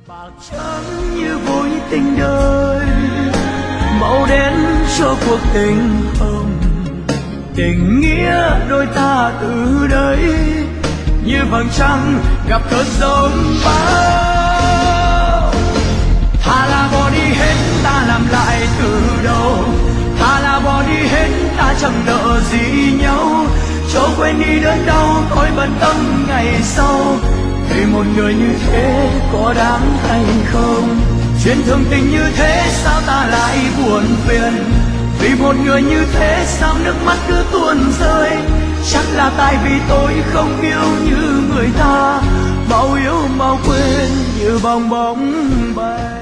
bạc trắng như vui tình đời, màu đen cho cuộc tình hồng. Tình nghĩa đôi ta từ đây như vầng trăng gặp cơn giông bão. Thà là bỏ đi hết ta làm lại từ đầu, thà là bỏ đi hết ta chẳng nợ gì nhau. Cho quên đi đớn đau thôi bận tâm ngày sau, vì một người như thế có đáng hay không? Chuyện thường tình như thế sao ta lại buồn phiền? Vì một người như thế sao nước mắt cứ tuôn rơi? Chắc là tại vì tôi không yêu như người ta, mau yêu mau quên như bong bóng bay.